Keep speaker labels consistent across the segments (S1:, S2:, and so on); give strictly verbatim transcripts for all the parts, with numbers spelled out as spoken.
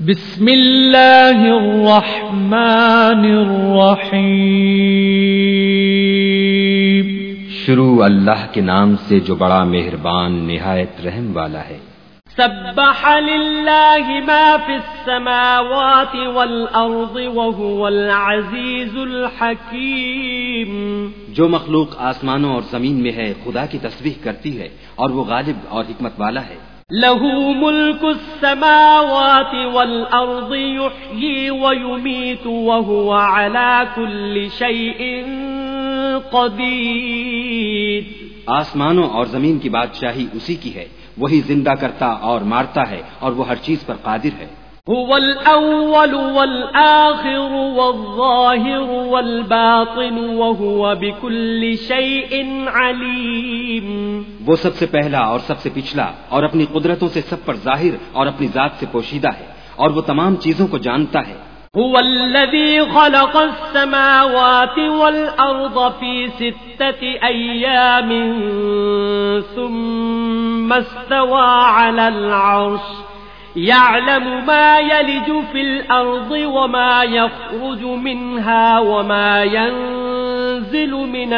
S1: بسم اللہ الرحمن الرحیم۔
S2: شروع اللہ کے نام سے جو بڑا مہربان نہایت رحم والا ہے۔
S3: سبح للہ ما فی السماوات والارض وهو العزیز الحکیم۔
S2: جو مخلوق آسمانوں اور زمین میں ہے خدا کی تسبیح کرتی ہے اور وہ غالب اور حکمت والا ہے۔
S3: لہ ملک السماوات والارض یحیی ویمیت وهو على كل شیء قدیر۔
S2: آسمانوں اور زمین کی بادشاہی اسی کی ہے، وہی زندہ کرتا اور مارتا ہے اور وہ ہر چیز پر قادر ہے۔
S3: هو الأول والآخر والظاهر والباطن وهو بكل شيء عليم۔
S2: وہ سب سے پہلا اور سب سے پچھلا اور اپنی قدرتوں سے سب پر ظاہر اور اپنی ذات سے پوشیدہ ہے اور وہ تمام چیزوں کو جانتا ہے۔
S3: هو الذي خلق السماوات والأرض في ستة أيام ثم استوى على العرش يعلم ما يلج في الأرض وما يخرج منها وما ينزل من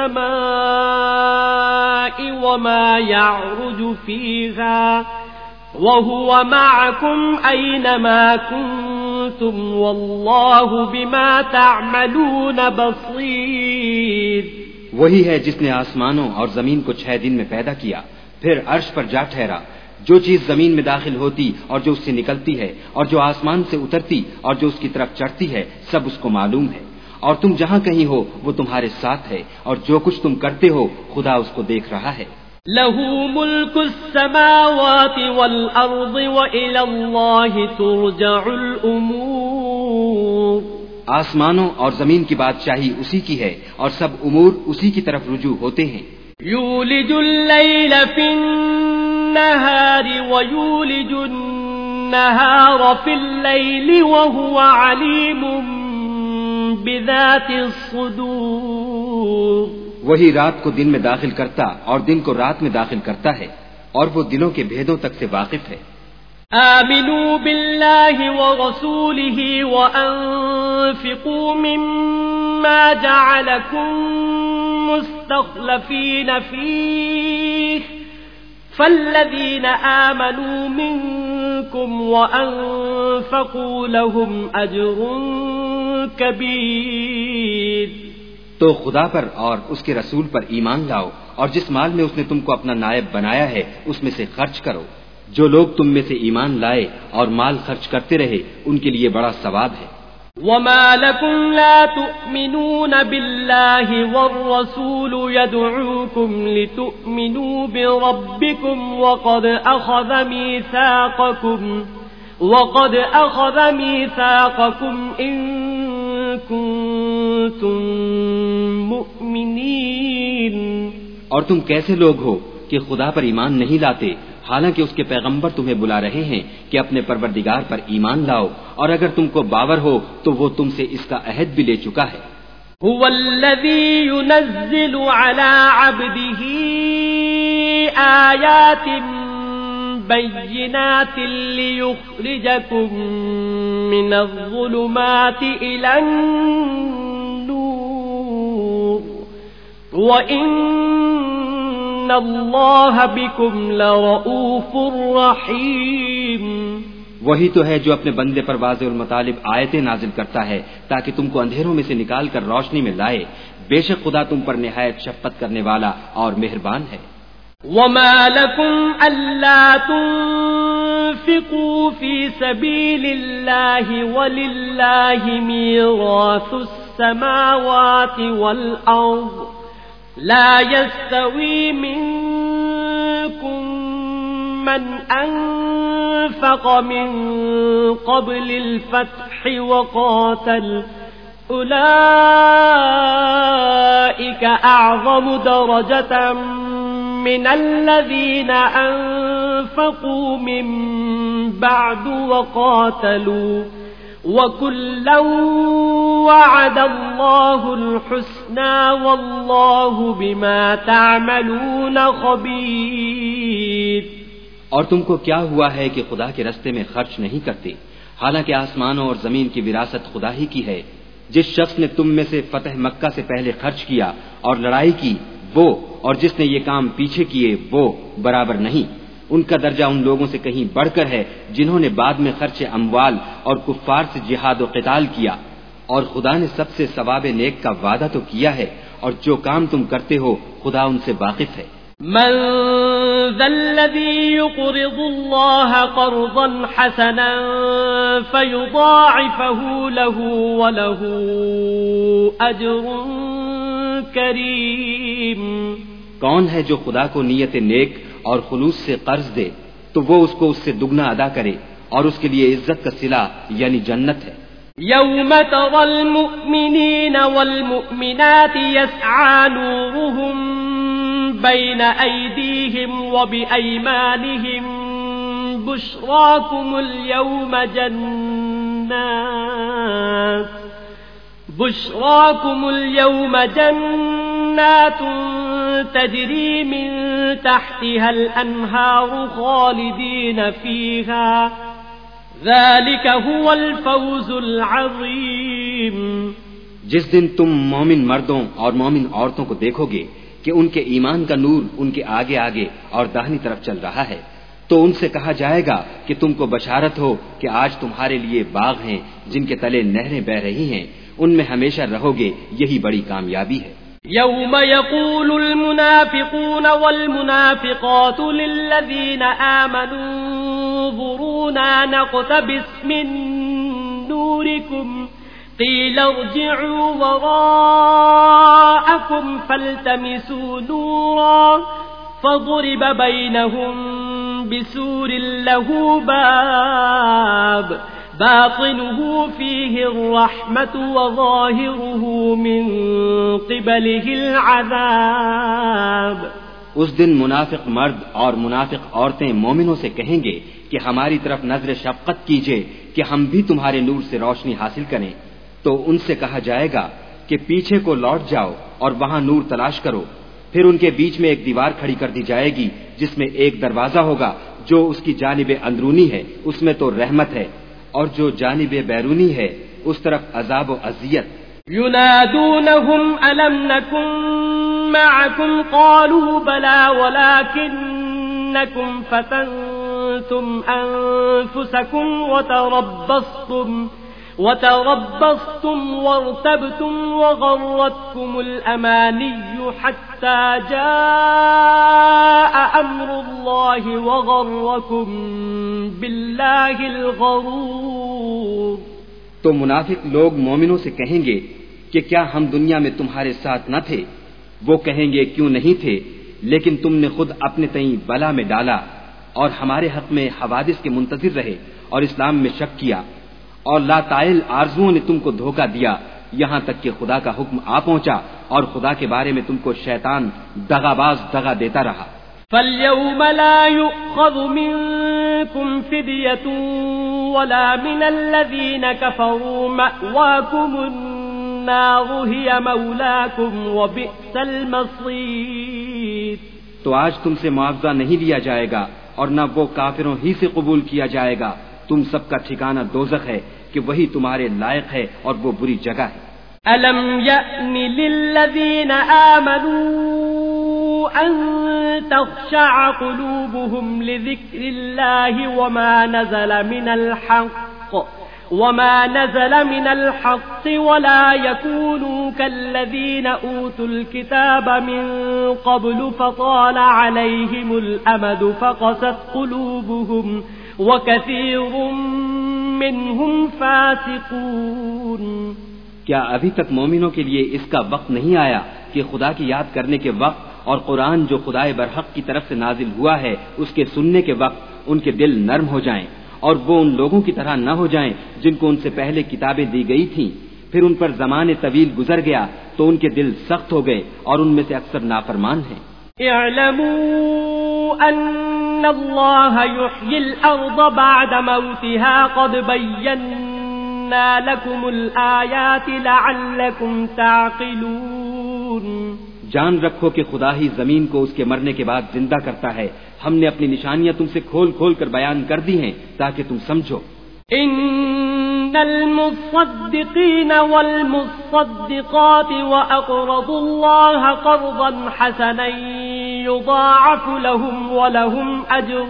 S3: السماء وما يعرج فيها وهو معكم أينما كنتم والله بما تعملون بصير۔
S2: وہی ہے جس نے آسمانوں اور زمین کو چھ دن میں پیدا کیا، پھر عرش پر جا ٹھہرا۔ جو چیز زمین میں داخل ہوتی اور جو اس سے نکلتی ہے اور جو آسمان سے اترتی اور جو اس کی طرف چڑھتی ہے سب اس کو معلوم ہے، اور تم جہاں کہیں ہو وہ تمہارے ساتھ ہے، اور جو کچھ تم کرتے ہو خدا اس کو دیکھ رہا ہے۔
S3: لہ ملک السماوات والارض وإلی اللہ ترجع الامور۔
S2: آسمانوں اور زمین کی بادشاہی اسی کی ہے اور سب امور اسی کی طرف رجوع ہوتے ہیں۔
S3: یولج اللیل فی النہار ویولج النہار فی اللیل وہو علیم بذات الصدور۔
S2: وہی رات کو دن میں داخل کرتا اور دن کو رات میں داخل کرتا ہے اور وہ دلوں کے بھیدوں تک سے واقف ہے۔
S3: آمنوا باللہ ورسولہ وانفقوا مما جعلکم مستخلفین فیہ فالذین آمنوا منکم وانفقوا لهم اجر کبیر۔
S2: تو خدا پر اور اس کے رسول پر ایمان لاؤ اور جس مال میں اس نے تم کو اپنا نائب بنایا ہے اس میں سے خرچ کرو۔ جو لوگ تم میں سے ایمان لائے اور مال خرچ کرتے رہے ان کے لیے بڑا ثواب ہے۔
S3: وما لكم لا تؤمنون بالله والرسول يدعوكم لتؤمنوا بربكم وقد أخذ ميثاقكم وقد أخذ ميثاقكم إن كنتم مؤمنين۔
S2: اور تم کیسے لوگ ہو کہ خدا پر ایمان نہیں لاتے حالانکہ اس کے پیغمبر تمہیں بلا رہے ہیں کہ اپنے پروردگار پر ایمان لاؤ، اور اگر تم کو باور ہو تو وہ تم سے اس کا عہد بھی لے چکا ہے۔
S3: هو الذي ينزل على عبده آيات بينات ليخرجكم من الظلمات إلى النور وإن اللہ بکم لرؤوف رحیم۔
S2: وہی تو ہے جو اپنے بندے پر واضح المطالب آیتیں نازل کرتا ہے تاکہ تم کو اندھیروں میں سے نکال کر روشنی میں لائے۔ بے شک خدا تم پر نہایت شفقت کرنے والا اور مہربان ہے۔
S3: وما لكم ألا تنفقوا في سبيل الله ولله ميراث السماوات والأرض لا يستوي منكم من أنفق من قبل الفتح وقاتل أولئك أعظم درجة من الذين أنفقوا من بعد وقاتلوا وَكُلًّا وَعَدَ اللَّهُ الْحُسْنَى وَاللَّهُ بِمَا تَعْمَلُونَ خَبِيرٌ۔
S2: اور تم کو کیا ہوا ہے کہ خدا کے رستے میں خرچ نہیں کرتے حالانکہ آسمانوں اور زمین کی وراثت خدا ہی کی ہے. جس شخص نے تم میں سے فتح مکہ سے پہلے خرچ کیا اور لڑائی کی وہ اور جس نے یہ کام پیچھے کیے وہ برابر نہیں. ان کا درجہ ان لوگوں سے کہیں بڑھ کر ہے جنہوں نے بعد میں خرچ اموال اور کفار سے جہاد و قتال کیا. اور خدا نے سب سے ثواب نیک کا وعدہ تو کیا ہے اور جو کام تم کرتے ہو خدا ان سے واقف ہے.
S3: من ذا الذي يقرض الله قرضا حسنا فيضاعفه له وله أجر كريم.
S2: کون ہے جو خدا کو نیت نیک اور خلوص سے قرض دے تو وہ اس کو اس سے دگنا ادا کرے اور اس کے لیے عزت کا صلہ یعنی جنت ہے.
S3: يوم ترى المؤمنين والمؤمنات يسعى نورهم بين أيديهم وبأيمانهم بشراكم اليوم جنات بشراكم اليوم جنات تجري من تحتها الأنهار خالدين فيها ذلك هو الفوز العظيم.
S2: جس دن تم مومن مردوں اور مومن عورتوں کو دیکھو گے کہ ان کے ایمان کا نور ان کے آگے آگے اور داہنی طرف چل رہا ہے تو ان سے کہا جائے گا کہ تم کو بشارت ہو کہ آج تمہارے لیے باغ ہیں جن کے تلے نہریں بہ رہی ہیں, ان میں ہمیشہ رہو گے, یہی بڑی کامیابی ہے.
S3: يوم يقول المنافقون والمنافقات للذين آمنوا انظرونا نقتبس من نوركم قيل ارجعوا وراءكم فالتمسوا نورا فضرب بينهم بسور له باب باطنه فيه الرحمة وظاهره من قبله العذاب.
S2: اس دن منافق مرد اور منافق عورتیں مومنوں سے کہیں گے کہ ہماری طرف نظر شفقت کیجئے کہ ہم بھی تمہارے نور سے روشنی حاصل کریں. تو ان سے کہا جائے گا کہ پیچھے کو لوٹ جاؤ اور وہاں نور تلاش کرو. پھر ان کے بیچ میں ایک دیوار کھڑی کر دی جائے گی جس میں ایک دروازہ ہوگا جو اس کی جانب اندرونی ہے اس میں تو رحمت ہے اور جو جانب بیرونی ہے اس طرف عذاب و اذیت.
S3: ينادونهم ألم نكن معكم قالوا بلى ولكنكم فتنتم أنفسكم وتربصتم وتربصتم وارتبتم وغرتكم الأماني حتى جاء أمر الله وغركم بالله الغرور.
S2: تو منافق لوگ مومنوں سے کہیں گے کہ کیا ہم دنیا میں تمہارے ساتھ نہ تھے؟ وہ کہیں گے کیوں نہیں تھے, لیکن تم نے خود اپنے تئیں بلا میں ڈالا اور ہمارے حق میں حوادث کے منتظر رہے اور اسلام میں شک کیا اور لاتائل آرزوؤں نے تم کو دھوکہ دیا یہاں تک کہ خدا کا حکم آ پہنچا اور خدا کے بارے میں تم کو شیطان دغاباز دغا دیتا رہا.
S3: فَالْيَوْمَ لَا يُؤْخَذُ مِنكُمْ فِدْيَةٌ وَلَا مِنَ الَّذِينَ كَفَرُوا مَأْوَاكُمُ النَّارُ هِيَ مَوْلَاكُمْ وَبِئْسَ الْمَصِيرُ.
S2: تو آج تم سے معاوضہ نہیں لیا جائے گا اور نہ وہ کافروں ہی سے قبول کیا جائے گا. تم سب کا ٹھکانہ دوزخ ہے کہ وہی تمہارے لائق ہے اور وہ بری جگہ ہے.
S3: أَلَمْ يَأْنِ لِلَّذِينَ آمَنُوا أَن تَخْشَعَ قُلُوبُهُمْ لِذِكْرِ اللَّهِ وَمَا نَزَلَ مِنَ الْحَقِّ وَمَا نَزَلَ مِنَ الْحَقِّ وَلَا يَكُونُوا كَالَّذِينَ أُوتُوا الْكِتَابَ مِنْ قَبْلُ فَطَالَ عَلَيْهِمُ الْأَمَدُ فَقَسَتْ قُلُوبُهُمْ وَكَثِيرٌ مِّنْهُمْ فَاسِقُونَ.
S2: کیا ابھی تک مومنوں کے لیے اس کا وقت نہیں آیا کہ خدا کی یاد کرنے کے وقت اور قرآن جو خدائے برحق کی طرف سے نازل ہوا ہے اس کے سننے کے وقت ان کے دل نرم ہو جائیں اور وہ ان لوگوں کی طرح نہ ہو جائیں جن کو ان سے پہلے کتابیں دی گئی تھیں, پھر ان پر زمانے طویل گزر گیا تو ان کے دل سخت ہو گئے اور ان میں سے اکثر نافرمان ہیں.
S3: اعلموا ان اللہ یحیی الارض بعد موتها قد بینا لکم الآیات لعلکم تعقلون.
S2: جان رکھو کہ خدا ہی زمین کو اس کے مرنے کے بعد زندہ کرتا ہے. ہم نے اپنی نشانیاں تم سے کھول کھول کر بیان کر دی ہیں تاکہ تم سمجھو.
S3: إن المصدقين والمصدقات وأقرضوا الله قرضا حسنا يضاعف لهم ولهم أجر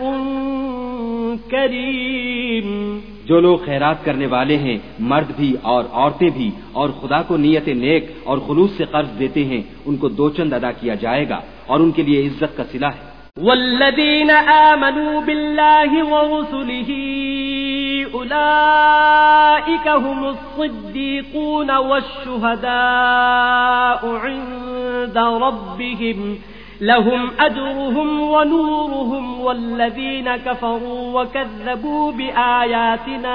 S3: كريم.
S2: جو لوگ خیرات کرنے والے ہیں، مرد بھی اور عورتیں بھی، اور خدا کو نیت نیک اور خلوص سے قرض دیتے ہیں، ان کو دو چند ادا کیا جائے گا اور ان کے لیے عزت کا صلہ ہے.
S3: والذین آمنوا باللہ ورسلہ أولئك هم الصديقون والشهداء عند ربهم لهم أجرهم ونورهم والذين كفروا وكذبوا بآياتنا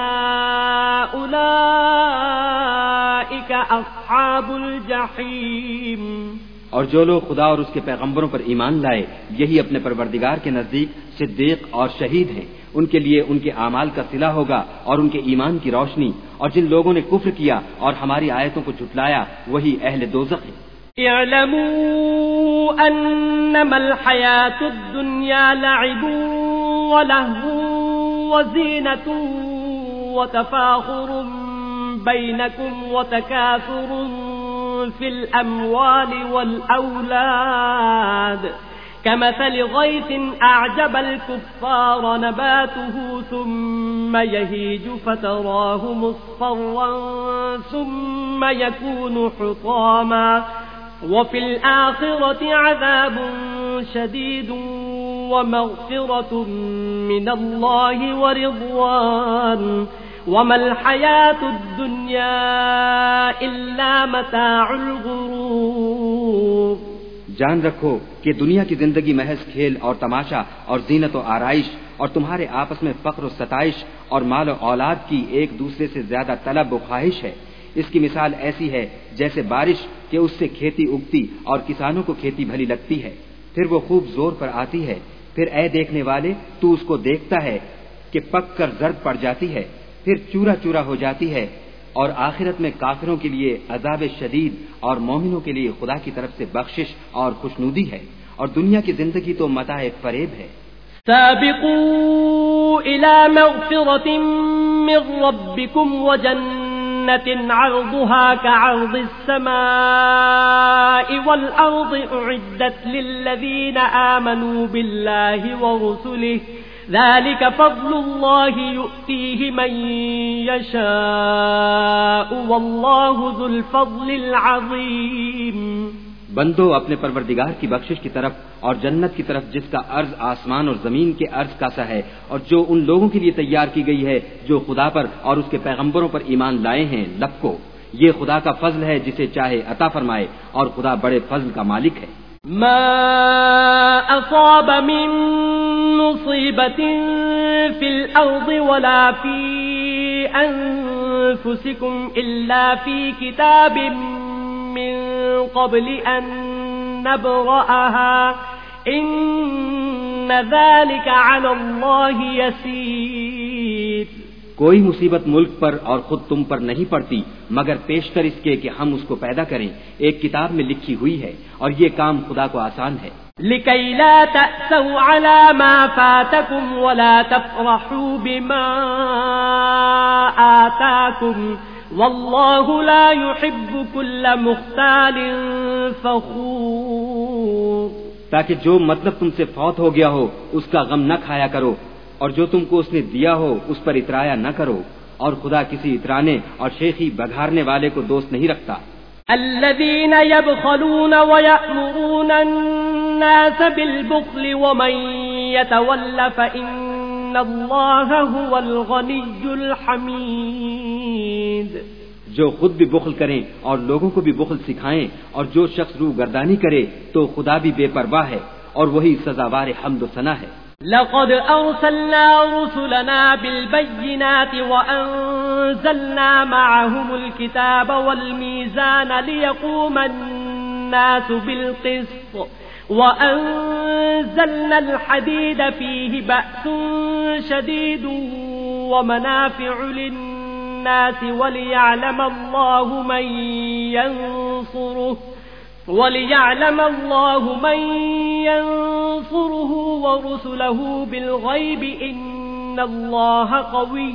S3: أولئك أصحاب الجحيم.
S2: اور جو لوگ خدا اور اس کے پیغمبروں پر ایمان لائے، یہی اپنے پروردگار کے نزدیک صدیق اور شہید ہیں. ان کے لیے ان کے اعمال کا صلہ ہوگا اور ان کے ایمان کی روشنی. اور جن لوگوں نے کفر کیا اور ہماری آیتوں کو جھٹلایا وہی اہل دوزخ ہیں.
S3: اعلموا انما الحیاة الدنیا لعب ولہو وزینة وتفاخر بینکم وتکاثر في الأموال والأولاد كمثل غيث أعجب الكفار نباته ثم يهيج فتراه مصفرا ثم يكون حطاما وفي الآخرة عذاب شديد ومغفرة من الله ورضوان وما الحياة الدنيا إلا متاع الغرور.
S2: جان رکھو کہ دنیا کی زندگی محض کھیل اور تماشا اور زینت و آرائش اور تمہارے آپس میں فخر و ستائش اور مال و اولاد کی ایک دوسرے سے زیادہ طلب و خواہش ہے. اس کی مثال ایسی ہے جیسے بارش کہ اس سے کھیتی اگتی اور کسانوں کو کھیتی بھلی لگتی ہے، پھر وہ خوب زور پر آتی ہے، پھر اے دیکھنے والے تو اس کو دیکھتا ہے کہ پک کر زرد پڑ جاتی ہے، پھر چورا چورا ہو جاتی ہے. اور آخرت میں کافروں کے لیے عذاب شدید اور مومنوں کے لیے خدا کی طرف سے بخشش اور خوشنودی ہے. اور دنیا کی زندگی تو متاع فریب ہے.
S3: سابقوا إلى مغفرة من ربكم وجنة عرضها كعرض السماء والأرض أعدت للذين آمنوا بالله ورسله ذلك فضل الله يؤتيه من يشاء والله ذو الفضل العظيم.
S2: بندو اپنے پروردگار کی بخشش کی طرف اور جنت کی طرف جس کا عرض آسمان اور زمین کے عرض کا سا ہے، اور جو ان لوگوں کے لیے تیار کی گئی ہے جو خدا پر اور اس کے پیغمبروں پر ایمان لائے ہیں. لب کو یہ خدا کا فضل ہے جسے چاہے عطا فرمائے، اور خدا بڑے فضل کا مالک ہے.
S3: ما أصاب من مصيبة في الأرض ولا في أنفسكم إلا في كتاب من قبل أن نبرأها إن ذلك على الله يسير.
S2: کوئی مصیبت ملک پر اور خود تم پر نہیں پڑتی مگر پیشتر اس کے کہ ہم اس کو پیدا کریں، ایک کتاب میں لکھی ہوئی ہے، اور یہ کام خدا کو آسان ہے.
S3: لكي لا تأسوا على ما فاتكم ولا تفرحوا بما آتاكم والله لا يحب كل مختال فخور.
S2: تاکہ جو مطلب تم سے فوت ہو گیا ہو اس کا غم نہ کھایا کرو، اور جو تم کو اس نے دیا ہو اس پر اترایا نہ کرو، اور خدا کسی اترانے اور شیخی بگھارنے والے کو دوست نہیں رکھتا.
S3: الذين يبخلون ويأمرون الناس بالبخل ومن يتول فإن الله هو الغني الحميد.
S2: جو خود بھی بخل کریں اور لوگوں کو بھی بخل سکھائیں، اور جو شخص روح گردانی کرے تو خدا بھی بے پرواہ ہے اور وہی سزاوار حمد و ثنا ہے.
S3: لقد أرسلنا رسلنا بالبينات وأنزلنا معهم الكتاب والميزان ليقوم الناس بالقسط وأنزلنا الحديد فيه بأس شديد ومنافع للناس وليعلم الله من ينصره وَلِيَعْلَمَ اللَّهُ مَن يَنصُرُهُ وَرُسُلَهُ بِالْغَيْبِ إِنَّ إن الله قوي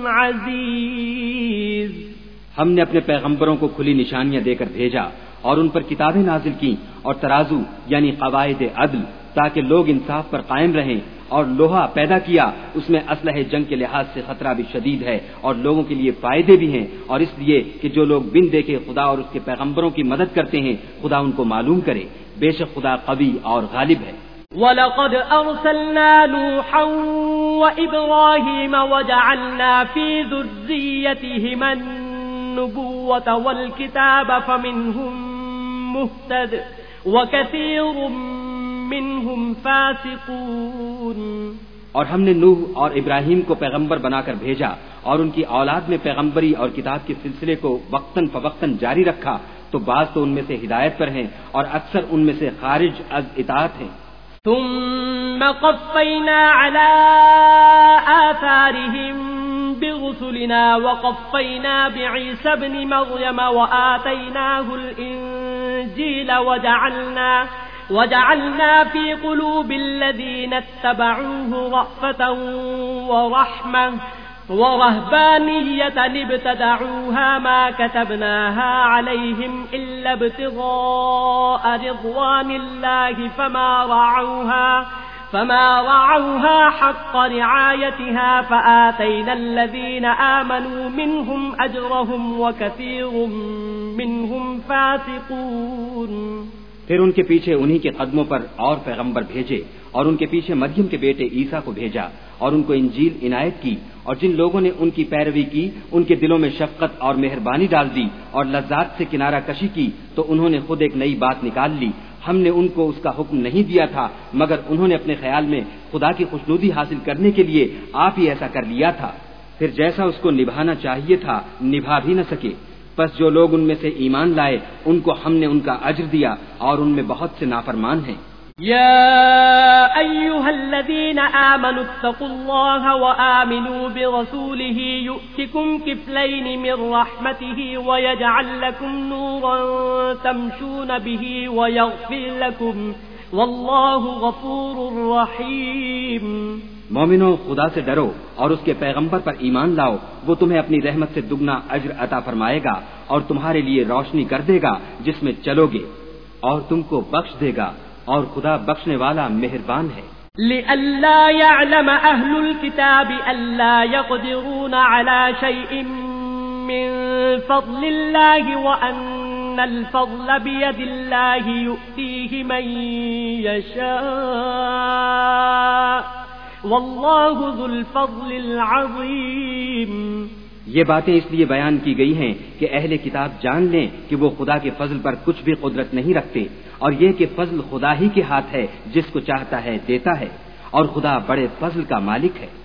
S3: عزيز.
S2: ہم نے اپنے پیغمبروں کو کھلی نشانیاں دے کر بھیجا اور ان پر کتابیں نازل کی اور ترازو یعنی قواعد عدل تاکہ لوگ انصاف پر قائم رہیں، اور لوہا پیدا کیا، اس میں اسلحہ جنگ کے لحاظ سے خطرہ بھی شدید ہے اور لوگوں کے لیے فائدے بھی ہیں، اور اس لیے کہ جو لوگ بن دیکھے خدا اور اس کے پیغمبروں کی مدد کرتے ہیں خدا ان کو معلوم کرے، بے شک خدا قوی اور غالب ہے.
S3: وَلَقَدْ أَرْسَلْنَا نُوحًا وَإِبْرَاهِيمَ وَجَعَلْنَا فِي ذُرِّيَّتِهِمَا النُّبُوَّةَ وَالْكِتَابَ فَمِنْهُم مُّهْتَدٍ وَكَثِيرٌ مِّنْهُمْ فَاسِقُونَ.
S2: اور ہم نے نوح اور ابراہیم کو پیغمبر بنا کر بھیجا اور ان کی اولاد میں پیغمبری اور کتاب کے سلسلے کو وقتاً فوقتاً جاری رکھا، تو بعض تو ان میں سے ہدایت پر ہیں اور اکثر ان میں سے خارج از اطاعت ہیں.
S3: ثم قفينا على آثارهم برسلنا وقفينا بعيسى ابن مريم وآتيناه الإنجيل وجعلنا وجعلنا في قلوب الذين اتبعوه رأفة ورحمة ورهبانية ابتدعوها ما كتبناها عليهم إلا ابتغاء رضوان الله فما رعوها فما رعوها حق رعايتها فآتينا الذين آمنوا منهم أجرهم وكثير منهم فاسقون.
S2: پھر ان کے پیچھے انہی کے قدموں پر اور پیغمبر بھیجے اور ان کے پیچھے مریم کے بیٹے عیسیٰ کو بھیجا اور ان کو انجیل عنایت کی، اور جن لوگوں نے ان کی پیروی کی ان کے دلوں میں شفقت اور مہربانی ڈال دی اور لذات سے کنارہ کشی کی، تو انہوں نے خود ایک نئی بات نکال لی. ہم نے ان کو اس کا حکم نہیں دیا تھا مگر انہوں نے اپنے خیال میں خدا کی خوشنودی حاصل کرنے کے لیے آپ ہی ایسا کر لیا تھا، پھر جیسا اس کو نبھانا چاہیے تھا نبھا بھی نہ سکے. پس جو لوگ ان میں سے ایمان لائے ان کو ہم نے ان کا اجر دیا اور ان میں بہت سے نافرمان ہیں.
S3: يا أيها الذين آمنوا اتقوا الله وآمنوا برسوله يؤتكم كفلين من رحمته ويجعل لكم نورا تمشون به ويغفر لكم والله غفور رحيم.
S2: مومنو، خدا سے ڈرو اور اس کے پیغمبر پر ایمان لاؤ، وہ تمہیں اپنی رحمت سے دگنا اجر عطا فرمائے گا اور تمہارے لیے روشنی کر دے گا جس میں چلو گے، اور تم کو بخش دے گا، اور خدا بخشنے والا مہربان ہے.
S3: لئلا يعلم أهل الكتاب ألا يقدرون على شيء من فضل الله وأن الفضل بيد الله يؤتيه من يشاء والله ذو الفضل العظيم.
S2: یہ باتیں اس لیے بیان کی گئی ہیں کہ اہل کتاب جان لیں کہ وہ خدا کے فضل پر کچھ بھی قدرت نہیں رکھتے، اور یہ کہ فضل خدا ہی کے ہاتھ ہے، جس کو چاہتا ہے دیتا ہے، اور خدا بڑے فضل کا مالک ہے.